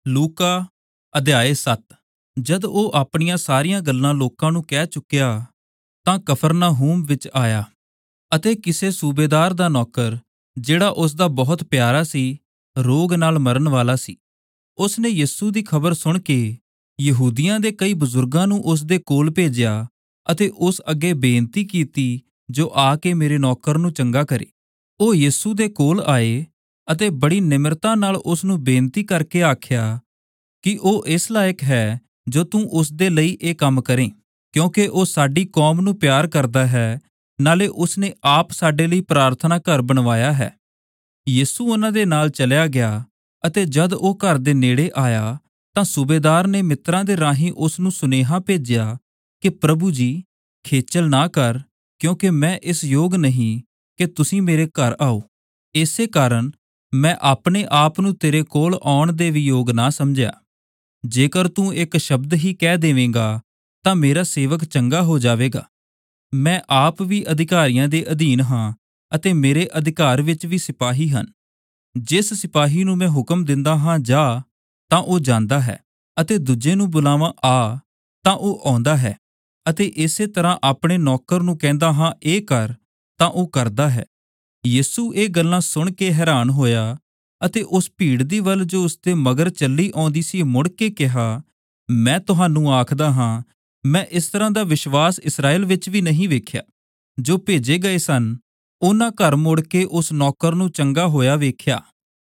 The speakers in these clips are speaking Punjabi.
ਲੂਕਾ ਅਧਿਆਇ 7। ਜਦ ਉਹ ਆਪਣੀਆਂ ਸਾਰੀਆਂ ਗੱਲਾਂ ਲੋਕਾਂ ਨੂੰ ਕਹਿ ਚੁੱਕਿਆ ਤਾਂ ਕਫਰਨਹੂਮ ਵਿੱਚ ਆਇਆ ਅਤੇ ਕਿਸੇ ਸੂਬੇਦਾਰ ਦਾ ਨੌਕਰ, ਜਿਹੜਾ ਉਸ ਦਾ ਬਹੁਤ ਪਿਆਰਾ ਸੀ, ਰੋਗ ਨਾਲ ਮਰਨ ਵਾਲਾ ਸੀ। ਉਸ ਨੇ ਯਿਸੂ ਦੀ ਖਬਰ ਸੁਣ ਕੇ ਯਹੂਦੀਆਂ ਦੇ ਕਈ ਬਜ਼ੁਰਗਾਂ ਨੂੰ ਉਸ ਦੇ ਕੋਲ ਭੇਜਿਆ ਅਤੇ ਉਸ ਅੱਗੇ ਬੇਨਤੀ ਕੀਤੀ ਜੋ ਆ ਕੇ ਮੇਰੇ ਨੌਕਰ ਨੂੰ ਚੰਗਾ ਕਰੇ। ਉਹ ਯਿਸੂ ਦੇ ਕੋਲ ਆਏ ਅਤੇ ਬੜੀ ਨਿਮਰਤਾ ਨਾਲ ਉਸ ਨੂੰ ਬੇਨਤੀ ਕਰਕੇ ਆਖਿਆ ਕਿ ਉਹ ਇਸ ਲਾਇਕ ਹੈ ਜੋ ਤੂੰ ਉਸ ਦੇ ਲਈ ਇਹ ਕੰਮ ਕਰੇ, ਕਿਉਂਕਿ ਉਹ ਸਾਡੀ ਕੌਮ ਨੂੰ ਪਿਆਰ ਕਰਦਾ ਹੈ, ਨਾਲੇ ਉਸ ਨੇ ਆਪ ਸਾਡੇ ਲਈ ਪ੍ਰਾਰਥਨਾ ਘਰ ਬਣਵਾਇਆ ਹੈ। ਯਿਸੂ ਉਹਨਾਂ ਦੇ ਨਾਲ ਚਲਿਆ ਗਿਆ ਅਤੇ ਜਦ ਉਹ ਘਰ ਦੇ ਨੇੜੇ ਆਇਆ ਤਾਂ ਸੂਬੇਦਾਰ ਨੇ ਮਿੱਤਰਾਂ ਦੇ ਰਾਹੀਂ ਉਸ ਨੂੰ ਸੁਨੇਹਾ ਭੇਜਿਆ ਕਿ ਪ੍ਰਭੂ ਜੀ, ਖੇਚਲ ਨਾ ਕਰ, ਕਿਉਂਕਿ ਮੈਂ ਇਸ ਯੋਗ ਨਹੀਂ ਕਿ ਤੁਸੀਂ ਮੇਰੇ ਘਰ ਆਓ। ਇਸੇ ਕਾਰਨ ਮੈਂ ਆਪਣੇ ਆਪ ਨੂੰ ਤੇਰੇ ਕੋਲ ਆਉਣ ਦੇ ਵੀ ਯੋਗ ਨਾ ਸਮਝਿਆ। ਜੇਕਰ ਤੂੰ ਇੱਕ ਸ਼ਬਦ ਹੀ ਕਹਿ ਦੇਵੇਂਗਾ ਤਾਂ ਮੇਰਾ ਸੇਵਕ ਚੰਗਾ ਹੋ ਜਾਵੇਗਾ। ਮੈਂ ਆਪ ਵੀ ਅਧਿਕਾਰੀਆਂ ਦੇ ਅਧੀਨ ਹਾਂ ਅਤੇ ਮੇਰੇ ਅਧਿਕਾਰ ਵਿੱਚ ਵੀ ਸਿਪਾਹੀ ਹਨ। ਜਿਸ ਸਿਪਾਹੀ ਨੂੰ ਮੈਂ ਹੁਕਮ ਦਿੰਦਾ ਹਾਂ ਜਾ, ਤਾਂ ਉਹ ਜਾਂਦਾ ਹੈ, ਅਤੇ ਦੂਜੇ ਨੂੰ ਬੁਲਾਵਾਂ ਆ, ਤਾਂ ਉਹ ਆਉਂਦਾ ਹੈ, ਅਤੇ ਇਸੇ ਤਰ੍ਹਾਂ ਆਪਣੇ ਨੌਕਰ ਨੂੰ ਕਹਿੰਦਾ ਹਾਂ ਇਹ ਕਰ, ਤਾਂ ਉਹ ਕਰਦਾ ਹੈ। ਯਿਸੂ ਇਹ ਗੱਲਾਂ ਸੁਣ ਕੇ ਹੈਰਾਨ ਹੋਇਆ ਅਤੇ ਉਸ ਭੀੜ ਦੀ ਵੱਲ ਜੋ ਉਸਦੇ ਮਗਰ ਚੱਲੀ ਆਉਂਦੀ ਸੀ ਮੁੜ ਕੇ ਕਿਹਾ, ਮੈਂ ਤੁਹਾਨੂੰ ਆਖਦਾ ਹਾਂ, ਮੈਂ ਇਸ ਤਰ੍ਹਾਂ ਦਾ ਵਿਸ਼ਵਾਸ ਇਸਰਾਏਲ ਵਿੱਚ ਵੀ ਨਹੀਂ ਵੇਖਿਆ। ਜੋ ਭੇਜੇ ਗਏ ਸਨ ਉਹਨਾਂ ਘਰ ਮੁੜ ਕੇ ਉਸ ਨੌਕਰ ਨੂੰ ਚੰਗਾ ਹੋਇਆ ਵੇਖਿਆ।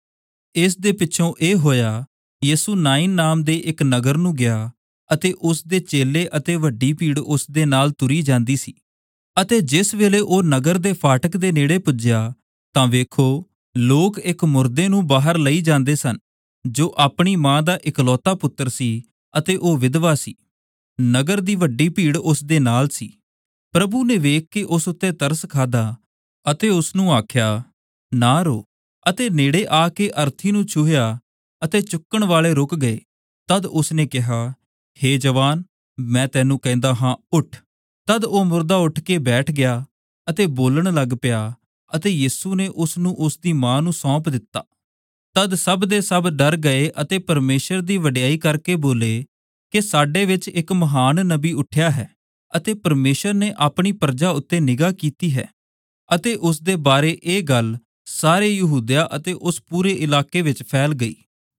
ਇਸ ਦੇ ਪਿੱਛੋਂ ਇਹ ਹੋਇਆ, ਯਿਸੂ ਨਾਈਨ ਨਾਮ ਦੇ ਇੱਕ ਨਗਰ ਨੂੰ ਗਿਆ ਅਤੇ ਉਸ ਦੇ ਚੇਲੇ ਅਤੇ ਵੱਡੀ ਭੀੜ ਉਸ ਦੇ ਨਾਲ ਤੁਰੀ ਜਾਂਦੀ ਸੀ। ਅਤੇ ਜਿਸ ਵੇਲੇ ਉਹ ਨਗਰ ਦੇ ਫਾਟਕ ਦੇ ਨੇੜੇ ਪੁੱਜਿਆ ਤਾਂ ਵੇਖੋ, ਲੋਕ ਇੱਕ ਮੁਰਦੇ ਨੂੰ ਬਾਹਰ ਲਈ ਜਾਂਦੇ ਸਨ, ਜੋ ਆਪਣੀ ਮਾਂ ਦਾ ਇਕਲੌਤਾ ਪੁੱਤਰ ਸੀ ਅਤੇ ਉਹ ਵਿਧਵਾ ਸੀ। ਨਗਰ ਦੀ ਵੱਡੀ ਭੀੜ ਉਸ ਦੇ ਨਾਲ ਸੀ। ਪ੍ਰਭੂ ਨੇ ਵੇਖ ਕੇ ਉਸ ਉੱਤੇ ਤਰਸ ਖਾਧਾ ਅਤੇ ਉਸ ਨੂੰ ਆਖਿਆ, ਨਾ ਰੋ। ਅਤੇ ਨੇੜੇ ਆ ਕੇ ਅਰਥੀ ਨੂੰ ਛੂਹਿਆ ਅਤੇ ਚੁੱਕਣ ਵਾਲੇ ਰੁਕ ਗਏ। ਤਦ ਉਸ ਨੇ ਕਿਹਾ, ਹੇ ਜਵਾਨ, ਮੈਂ ਤੈਨੂੰ ਕਹਿੰਦਾ ਹਾਂ, ਉੱਠ। ਤਦ ਉਹ ਮੁਰਦਾ ਉੱਠ ਕੇ ਬੈਠ ਗਿਆ ਅਤੇ ਬੋਲਣ ਲੱਗ ਪਿਆ, ਅਤੇ ਯਿਸੂ ਨੇ ਉਸ ਨੂੰ ਉਸ ਦੀ ਮਾਂ ਨੂੰ ਸੌਂਪ ਦਿੱਤਾ। ਤਦ ਸਭ ਦੇ ਸਭ ਡਰ ਗਏ ਅਤੇ ਪਰਮੇਸ਼ਰ ਦੀ ਵਡਿਆਈ ਕਰਕੇ ਬੋਲੇ ਕਿ ਸਾਡੇ ਵਿੱਚ ਇੱਕ ਮਹਾਨ ਨਬੀ ਉੱਠਿਆ ਹੈ ਅਤੇ ਪਰਮੇਸ਼ਰ ਨੇ ਆਪਣੀ ਪ੍ਰਜਾ ਉੱਤੇ ਨਿਗਾਹ ਕੀਤੀ ਹੈ। ਅਤੇ ਉਸ ਦੇ ਬਾਰੇ ਇਹ ਗੱਲ ਸਾਰੇ ਯਹੂਦਿਆ ਅਤੇ ਉਸ ਪੂਰੇ ਇਲਾਕੇ ਵਿੱਚ ਫੈਲ ਗਈ।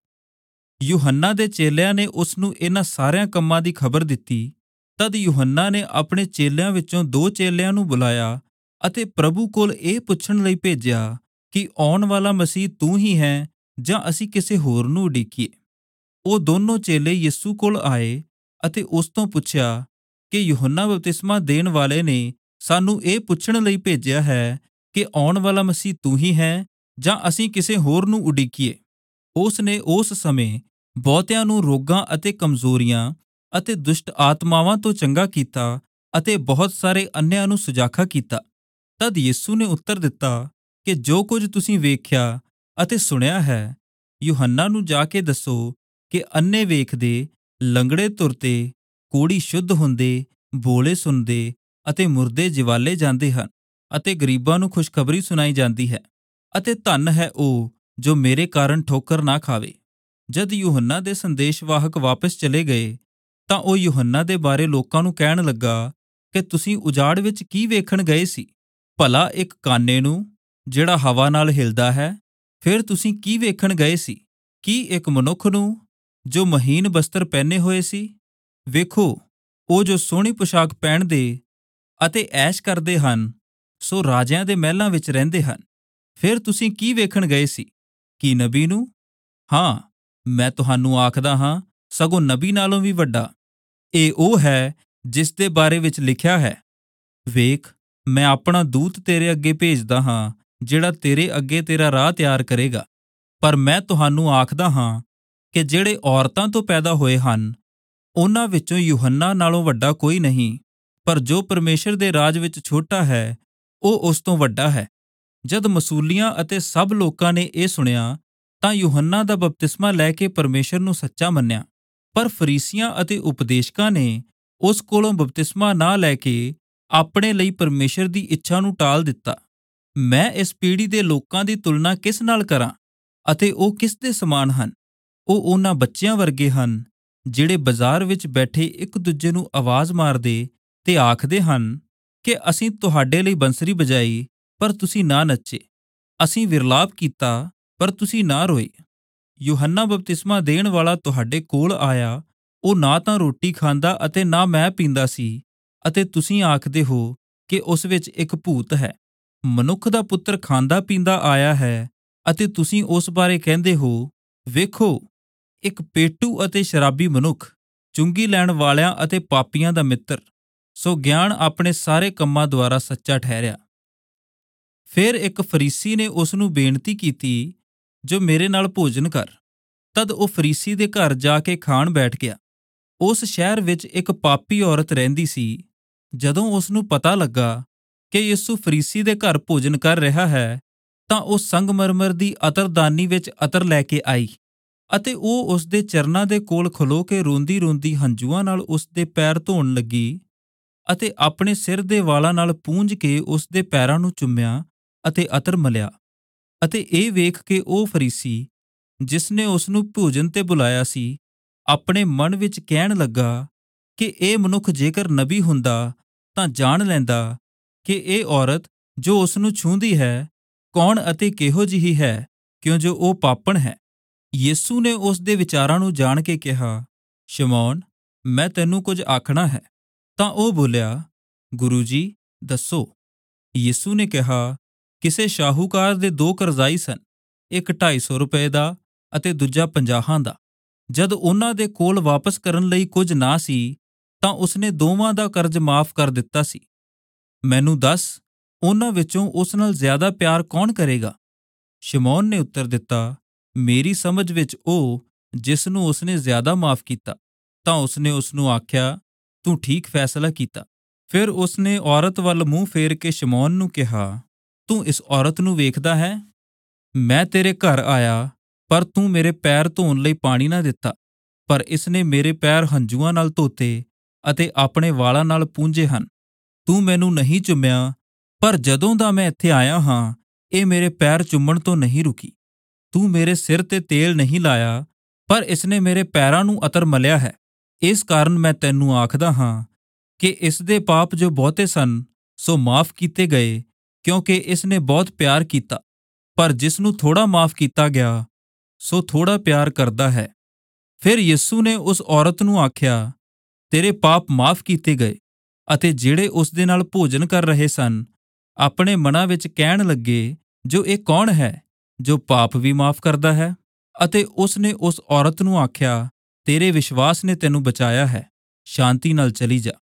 ਯੂਹੰਨਾ ਦੇ ਚੇਲਿਆਂ ਨੇ ਉਸ ਨੂੰ ਇਹਨਾਂ ਸਾਰਿਆਂ ਕੰਮਾਂ ਦੀ ਖਬਰ ਦਿੱਤੀ। ਤਦ ਯੂਹੰਨਾ ਨੇ ਆਪਣੇ ਚੇਲਿਆਂ ਵਿੱਚੋਂ 2 ਚੇਲਿਆਂ ਨੂੰ ਬੁਲਾਇਆ ਅਤੇ ਪ੍ਰਭੂ ਕੋਲ ਇਹ ਪੁੱਛਣ ਲਈ ਭੇਜਿਆ ਕਿ ਆਉਣ ਵਾਲਾ ਮਸੀਹ ਤੂੰ ਹੀ ਹੈ ਜਾਂ ਅਸੀਂ ਕਿਸੇ ਹੋਰ ਨੂੰ ਉਡੀਕੀਏ। ਉਹ ਦੋਨੋਂ ਚੇਲੇ ਯਿਸੂ ਕੋਲ ਆਏ ਅਤੇ ਉਸ ਤੋਂ ਪੁੱਛਿਆ ਕਿ ਯੂਹੰਨਾ ਬਪਤਿਸਮਾ ਦੇਣ ਵਾਲੇ ਨੇ ਸਾਨੂੰ ਇਹ ਪੁੱਛਣ ਲਈ ਭੇਜਿਆ ਹੈ ਕਿ ਆਉਣ ਵਾਲਾ ਮਸੀਹ ਤੂੰ ਹੀ ਹੈ ਜਾਂ ਅਸੀਂ ਕਿਸੇ ਹੋਰ ਨੂੰ ਉਡੀਕੀਏ। ਉਸ ਨੇ ਉਸ ਸਮੇਂ ਬਹੁਤਿਆਂ ਨੂੰ ਰੋਗਾਂ ਅਤੇ ਕਮਜ਼ੋਰੀਆਂ ਅਤੇ ਦੁਸ਼ਟ ਆਤਮਾਵਾਂ ਤੋਂ ਚੰਗਾ ਕੀਤਾ ਅਤੇ ਬਹੁਤ ਸਾਰੇ ਅੰਨ੍ਹਿਆਂ ਨੂੰ ਸੁਜਾਖਾ ਕੀਤਾ। ਤਦ ਯਿਸੂ ਨੇ ਉੱਤਰ ਦਿੱਤਾ ਕਿ ਜੋ ਕੁਝ ਤੁਸੀਂ ਵੇਖਿਆ ਅਤੇ ਸੁਣਿਆ ਹੈ, ਯੂਹੰਨਾ ਨੂੰ ਜਾ ਕੇ ਦੱਸੋ ਕਿ ਅੰਨ੍ਹੇ ਵੇਖਦੇ, ਲੰਗੜੇ ਤੁਰਦੇ, ਕੋੜੀ ਸ਼ੁੱਧ ਹੁੰਦੇ, ਬੋਲੇ ਸੁਣਦੇ ਅਤੇ ਮੁਰਦੇ ਜਿਵਾਲੇ ਜਾਂਦੇ ਹਨ, ਅਤੇ ਗਰੀਬਾਂ ਨੂੰ ਖੁਸ਼ਖਬਰੀ ਸੁਣਾਈ ਜਾਂਦੀ ਹੈ। ਅਤੇ ਧਨ ਹੈ ਉਹ ਜੋ ਮੇਰੇ ਕਾਰਨ ਠੋਕਰ ਨਾ ਖਾਵੇ। ਜਦ ਯੂਹੰਨਾ ਦੇ ਸੰਦੇਸ਼ਵਾਹਕ ਵਾਪਸ ਚਲੇ ਗਏ ਤਾਂ ਉਹ ਯੂਹੰਨਾ ਦੇ ਬਾਰੇ ਲੋਕਾਂ ਨੂੰ ਕਹਿਣ ਲੱਗਾ ਕਿ ਤੁਸੀਂ ਉਜਾੜ ਵਿੱਚ ਕੀ ਵੇਖਣ ਗਏ ਸੀ? ਭਲਾ ਇੱਕ ਕਾਨੇ ਨੂੰ ਜਿਹੜਾ ਹਵਾ ਨਾਲ ਹਿਲਦਾ ਹੈ? ਫਿਰ ਤੁਸੀਂ ਕੀ ਵੇਖਣ ਗਏ ਸੀ? ਕੀ ਇੱਕ ਮਨੁੱਖ ਨੂੰ ਜੋ ਮਹੀਨ ਬਸਤਰ ਪਹਿਨੇ ਹੋਏ ਸੀ? ਵੇਖੋ, ਉਹ ਜੋ ਸੋਹਣੀ ਪੁਸ਼ਾਕ ਪਹਿਨਦੇ ਅਤੇ ਐਸ਼ ਕਰਦੇ ਹਨ, ਸੋ ਰਾਜਿਆਂ ਦੇ ਮਹਿਲਾਂ ਵਿੱਚ ਰਹਿੰਦੇ ਹਨ। ਫਿਰ ਤੁਸੀਂ ਕੀ ਵੇਖਣ ਗਏ ਸੀ? ਕੀ ਨਬੀ ਨੂੰ? ਹਾਂ, ਮੈਂ ਤੁਹਾਨੂੰ ਆਖਦਾ ਹਾਂ, ਸਗੋਂ ਨਬੀ ਨਾਲੋਂ ਵੀ ਵੱਡਾ। ਇਹ ਉਹ ਹੈ ਜਿਸ ਦੇ ਬਾਰੇ ਵਿੱਚ ਲਿਖਿਆ ਹੈ, ਵੇਖ, ਮੈਂ ਆਪਣਾ ਦੂਤ ਤੇਰੇ ਅੱਗੇ ਭੇਜਦਾ ਹਾਂ, ਜਿਹੜਾ ਤੇਰੇ ਅੱਗੇ ਤੇਰਾ ਰਾਹ ਤਿਆਰ ਕਰੇਗਾ। ਪਰ ਮੈਂ ਤੁਹਾਨੂੰ ਆਖਦਾ ਹਾਂ ਕਿ ਜਿਹੜੇ ਔਰਤਾਂ ਤੋਂ ਪੈਦਾ ਹੋਏ ਹਨ, ਉਹਨਾਂ ਵਿੱਚੋਂ ਯੂਹੰਨਾ ਨਾਲੋਂ ਵੱਡਾ ਕੋਈ ਨਹੀਂ, ਪਰ ਜੋ ਪਰਮੇਸ਼ਰ ਦੇ ਰਾਜ ਵਿੱਚ ਛੋਟਾ ਹੈ, ਉਹ ਉਸ ਤੋਂ ਵੱਡਾ ਹੈ। ਜਦ ਮਸੂਲੀਆਂ ਅਤੇ ਸਭ ਲੋਕਾਂ ਨੇ ਇਹ ਸੁਣਿਆ ਤਾਂ ਯੂਹੰਨਾ ਦਾ ਬਪਤਿਸਮਾ ਲੈ ਕੇ ਪਰਮੇਸ਼ਰ ਨੂੰ ਸੱਚਾ ਮੰਨਿਆ। ਪਰ ਫਰੀਸੀਆਂ ਅਤੇ ਉਪਦੇਸ਼ਕਾਂ ਨੇ ਉਸ ਕੋਲੋਂ ਬਪਤਿਸਮਾ ਨਾ ਲੈ ਕੇ ਆਪਣੇ ਲਈ ਪਰਮੇਸ਼ਰ ਦੀ ਇੱਛਾ ਨੂੰ ਟਾਲ ਦਿੱਤਾ। ਮੈਂ ਇਸ ਪੀੜ੍ਹੀ ਦੇ ਲੋਕਾਂ ਦੀ ਤੁਲਨਾ ਕਿਸ ਨਾਲ ਕਰਾਂ ਅਤੇ ਉਹ ਕਿਸ ਦੇ ਸਮਾਨ ਹਨ? ਉਹ ਉਹਨਾਂ ਬੱਚਿਆਂ ਵਰਗੇ ਹਨ ਜਿਹੜੇ ਬਾਜ਼ਾਰ ਵਿੱਚ ਬੈਠੇ ਇੱਕ ਦੂਜੇ ਨੂੰ ਆਵਾਜ਼ ਮਾਰਦੇ ਤੇ ਆਖਦੇ ਹਨ ਕਿ ਅਸੀਂ ਤੁਹਾਡੇ ਲਈ ਬੰਸਰੀ ਵਜਾਈ ਪਰ ਤੁਸੀਂ ਨਾ ਨੱਚੇ, ਅਸੀਂ ਵਿਰਲਾਪ ਕੀਤਾ ਪਰ ਤੁਸੀਂ ਨਾ ਰੋਏ। ਯੂਹੰਨਾ ਬਪਤਿਸਮਾ ਦੇਣ ਵਾਲਾ ਤੁਹਾਡੇ ਕੋਲ ਆਇਆ, ਉਹ ਨਾ ਤਾਂ ਰੋਟੀ ਖਾਂਦਾ ਅਤੇ ਨਾ ਮੈਂ ਪੀਂਦਾ ਸੀ, ਅਤੇ ਤੁਸੀਂ ਆਖਦੇ ਹੋ ਕਿ ਉਸ ਵਿੱਚ ਇੱਕ ਭੂਤ ਹੈ। ਮਨੁੱਖ ਦਾ ਪੁੱਤਰ ਖਾਂਦਾ ਪੀਂਦਾ ਆਇਆ ਹੈ ਅਤੇ ਤੁਸੀਂ ਉਸ ਬਾਰੇ ਕਹਿੰਦੇ ਹੋ, ਵੇਖੋ, ਇੱਕ ਪੇਟੂ ਅਤੇ ਸ਼ਰਾਬੀ ਮਨੁੱਖ, ਚੁੰਗੀ ਲੈਣ ਵਾਲਿਆਂ ਅਤੇ ਪਾਪੀਆਂ ਦਾ ਮਿੱਤਰ। ਸੋ ਗਿਆਨ ਆਪਣੇ ਸਾਰੇ ਕੰਮਾਂ ਦੁਆਰਾ ਸੱਚਾ ਠਹਿਰਿਆ। ਫਿਰ ਇੱਕ ਫਰੀਸੀ ਨੇ ਉਸ ਨੂੰ ਬੇਨਤੀ ਕੀਤੀ, ਜੋ ਮੇਰੇ ਨਾਲ ਭੋਜਨ ਕਰ। ਤਦ ਉਹ ਫਰੀਸੀ ਦੇ ਘਰ ਜਾ ਕੇ ਖਾਣ ਬੈਠ ਗਿਆ। ਉਸ ਸ਼ਹਿਰ ਵਿੱਚ ਇੱਕ ਪਾਪੀ ਔਰਤ ਰਹਿੰਦੀ ਸੀ। ਜਦੋਂ ਉਸ ਨੂੰ ਪਤਾ ਲੱਗਾ ਕਿ ਯਿਸੂ ਫਰੀਸੀ ਦੇ ਘਰ ਭੋਜਨ ਕਰ ਰਿਹਾ ਹੈ, ਤਾਂ ਉਹ ਸੰਗਮਰਮਰ ਦੀ ਅਤਰਦਾਨੀ ਵਿੱਚ ਅਤਰ ਲੈ ਕੇ ਆਈ ਅਤੇ ਉਹ ਉਸ ਦੇ ਚਰਨਾਂ ਦੇ ਕੋਲ ਖਲੋ ਕੇ ਰੋਂਦੀ-ਰੋਂਦੀ ਹੰਝੂਆਂ ਨਾਲ ਉਸ ਦੇ ਪੈਰ ਧੋਣ ਲੱਗੀ ਅਤੇ ਆਪਣੇ ਸਿਰ ਦੇ ਵਾਲਾਂ ਨਾਲ ਪੂੰਝ ਕੇ ਉਸ ਦੇ ਪੈਰਾਂ ਨੂੰ ਚੁੰਮਿਆ ਅਤੇ ਅਤਰ ਮਲਿਆ। ਅਤੇ ਇਹ ਵੇਖ ਕੇ ਉਹ ਫਰੀਸੀ, ਜਿਸ ਨੇ ਉਸ ਨੂੰ ਭੋਜਨ ਤੇ ਬੁਲਾਇਆ ਸੀ, ਆਪਣੇ ਮਨ ਵਿੱਚ ਕਹਿਣ ਲੱਗਾ ਕਿ ਇਹ ਮਨੁੱਖ ਜੇਕਰ ਨਬੀ ਹੁੰਦਾ ਤਾਂ ਜਾਣ ਲੈਂਦਾ ਕਿ ਇਹ ਔਰਤ ਜੋ ਉਸ ਨੂੰ ਛੂੰਹਦੀ ਹੈ ਕੌਣ ਅਤੇ ਕਿਹੋ ਜਿਹੀ ਹੈ, ਕਿਉਂ ਜੋ ਉਹ ਪਾਪਣ ਹੈ। ਯਿਸੂ ਨੇ ਉਸ ਦੇ ਵਿਚਾਰਾਂ ਨੂੰ ਜਾਣ ਕੇ ਕਿਹਾ, ਸ਼ਮੌਨ, ਮੈਂ ਤੈਨੂੰ ਕੁਝ ਆਖਣਾ ਹੈ। ਤਾਂ ਉਹ ਬੋਲਿਆ, ਗੁਰੂ ਜੀ, ਦੱਸੋ। ਯਿਸੂ ਨੇ ਕਿਹਾ, ਕਿਸੇ ਸ਼ਾਹੂਕਾਰ ਦੇ 2 ਕਰਜ਼ਾਈ ਸਨ, ਇੱਕ 250 ਰੁਪਏ ਦਾ ਅਤੇ ਦੂਜਾ 50 ਦਾ। ਜਦ ਉਹਨਾਂ ਦੇ ਕੋਲ ਵਾਪਸ ਕਰਨ ਲਈ ਕੁਝ ਨਾ ਸੀ ਤਾਂ ਉਸਨੇ ਦੋਵਾਂ ਦਾ ਕਰਜ਼ ਮਾਫ ਕਰ ਦਿੱਤਾ ਸੀ। ਮੈਨੂੰ ਦੱਸ, ਉਹਨਾਂ ਵਿੱਚੋਂ ਉਸ ਨਾਲ ਜ਼ਿਆਦਾ ਪਿਆਰ ਕੌਣ ਕਰੇਗਾ? ਸ਼ਮੌਨ ਨੇ ਉੱਤਰ ਦਿੱਤਾ, ਮੇਰੀ ਸਮਝ ਵਿੱਚ ਉਹ ਜਿਸ ਨੂੰ ਉਸਨੇ ਜ਼ਿਆਦਾ ਮਾਫ ਕੀਤਾ। ਤਾਂ ਉਸਨੇ ਉਸ ਨੂੰ ਆਖਿਆ, ਤੂੰ ਠੀਕ ਫੈਸਲਾ ਕੀਤਾ। ਫਿਰ ਉਸਨੇ ਔਰਤ ਵੱਲ ਮੂੰਹ ਫੇਰ ਕੇ ਸ਼ਮੌਨ ਨੂੰ ਕਿਹਾ, ਤੂੰ ਇਸ ਔਰਤ ਨੂੰ ਵੇਖਦਾ ਹੈ? ਮੈਂ ਤੇਰੇ ਘਰ ਆਇਆ ਪਰ ਤੂੰ ਮੇਰੇ ਪੈਰ ਧੋਣ ਲਈ ਪਾਣੀ ਨਾ ਦਿੱਤਾ, ਪਰ ਇਸਨੇ ਮੇਰੇ ਪੈਰ ਹੰਝੂਆਂ ਨਾਲ ਧੋਤੇ ਅਤੇ ਆਪਣੇ ਵਾਲਾਂ ਨਾਲ ਪੂੰਝੇ ਹਨ। ਤੂੰ ਮੈਨੂੰ ਨਹੀਂ ਚੁੰਮਿਆ, ਪਰ ਜਦੋਂ ਦਾ ਮੈਂ ਇੱਥੇ ਆਇਆ ਹਾਂ ਇਹ ਮੇਰੇ ਪੈਰ ਚੁੰਮਣ ਤੋਂ ਨਹੀਂ ਰੁਕੀ। ਤੂੰ ਮੇਰੇ ਸਿਰ ਤੇ ਤੇਲ ਨਹੀਂ ਲਾਇਆ, ਪਰ ਇਸਨੇ ਮੇਰੇ ਪੈਰਾਂ ਨੂੰ ਅਤਰ ਮਲਿਆ ਹੈ। ਇਸ ਕਾਰਨ ਮੈਂ ਤੈਨੂੰ ਆਖਦਾ ਹਾਂ ਕਿ ਇਸ ਦੇ ਪਾਪ ਜੋ ਬਹੁਤੇ ਸਨ ਸੋ ਮਾਫ ਕੀਤੇ ਗਏ, ਕਿਉਂਕਿ ਇਸਨੇ ਬਹੁਤ ਪਿਆਰ ਕੀਤਾ। ਪਰ ਜਿਸ ਨੂੰ ਥੋੜਾ ਮਾਫ ਕੀਤਾ ਗਿਆ ਸੋ ਥੋੜਾ ਪਿਆਰ ਕਰਦਾ ਹੈ। ਫਿਰ ਯਿਸੂ ਨੇ ਉਸ ਔਰਤ ਨੂੰ ਆਖਿਆ, ਤੇਰੇ ਪਾਪ ਮਾਫ ਕੀਤੇ ਗਏ। ਅਤੇ ਜਿਹੜੇ ਉਸ ਦੇ ਨਾਲ ਭੋਜਨ ਕਰ ਰਹੇ ਸਨ ਆਪਣੇ ਮਨਾਂ ਵਿੱਚ ਕਹਿਣ ਲੱਗੇ, ਜੋ ਇਹ ਕੌਣ ਹੈ ਜੋ ਪਾਪ ਵੀ ਮਾਫ ਕਰਦਾ ਹੈ? ਅਤੇ ਉਸ ਨੇ ਉਸ ਔਰਤ ਨੂੰ ਆਖਿਆ, ਤੇਰੇ ਵਿਸ਼ਵਾਸ ਨੇ ਤੈਨੂੰ ਬਚਾਇਆ ਹੈ, ਸ਼ਾਂਤੀ ਨਾਲ ਚਲੀ ਜਾ।